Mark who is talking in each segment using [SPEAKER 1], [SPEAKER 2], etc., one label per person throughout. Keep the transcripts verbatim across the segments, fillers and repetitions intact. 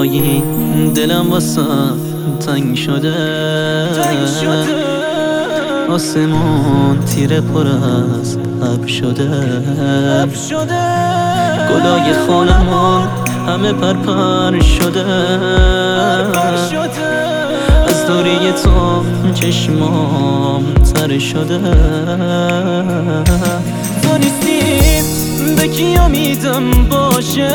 [SPEAKER 1] پایین دلم واسه تنگ شده آسمون تیره پر از ابر شده گلای خانمون همه پرپر شده از دوری تو چشمام تر شده تو نیستیم به کی امیدم باشه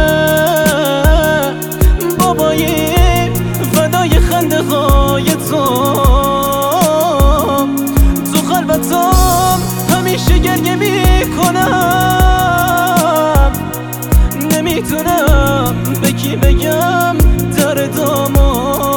[SPEAKER 1] بابایی فدای خنده های تو تو خلوتم همیشه گریه میکنم نمیتونم به کی بگم دردامو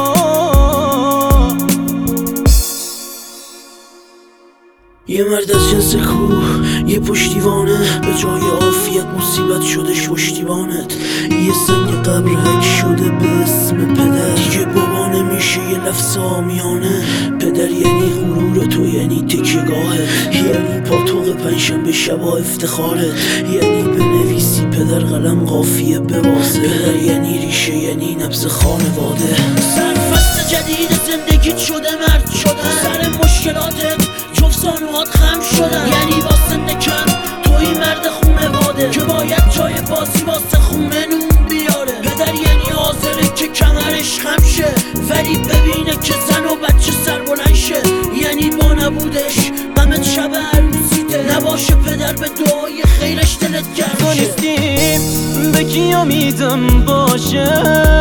[SPEAKER 2] یه مرد از جنس کوه یه پشتیبانه به جای عافیت مصیبت شدش پشتیبانت یه سنگ قبر حک شده به اسم پدر دیگه بابا نمیشه یه لفظ آمیانه پدر یعنی غرور تو یعنی تکیه‌گاهت یعنی پاتوق پنجشنبه شبا افتخارت یعنی بنویسی پدر قلم قافیه ببازه پدر یعنی ریشه یعنی نبض خانواده سر فصل جدید زندگیت شده مرد شده سر مشکلاتت زانوات خم شدن یعنی واسه نکن توی مرد خونه واده که باید جای بازی واسه خونه نون بیاره پدر یعنی حاضره که کمرش خم شه ولی ببینه که زن و بچه سر بلند شه یعنی با نبودش غمت شب عروسیته نباشه پدر به دعای خیرش دلت گرم
[SPEAKER 1] تو نیستیم به کی امیدم باشه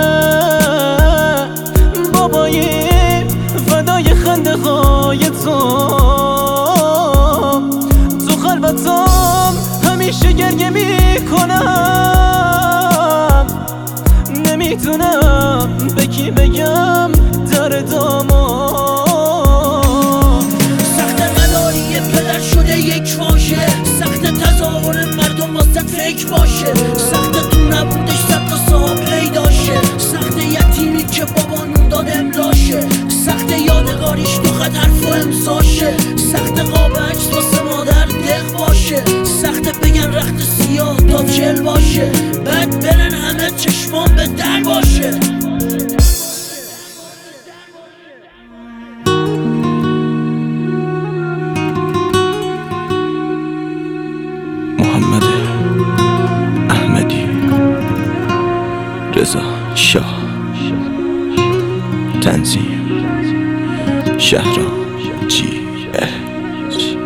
[SPEAKER 1] بابایی فدای خنده های تو خلوتم همیشه گریه میکنم نمیتونم به کی بگم دردامو
[SPEAKER 2] سخت مداری پدر شده یک واژه سخت تظاهر مردم واسه فکر باشه سخت تو نبودش صد تا صاحب پیداشه سخت یتیمی که بابا نون داد املاشه سخت یادگاریش تو خط حرف و امضاشه سخت قاب عکس واسه مادر دق باشه سخت بگن رخت سیاه تا چل باشه بعد برن همه چشمان به در باشه
[SPEAKER 3] محمد احمدی رضا شاه تنظیم شهرام جی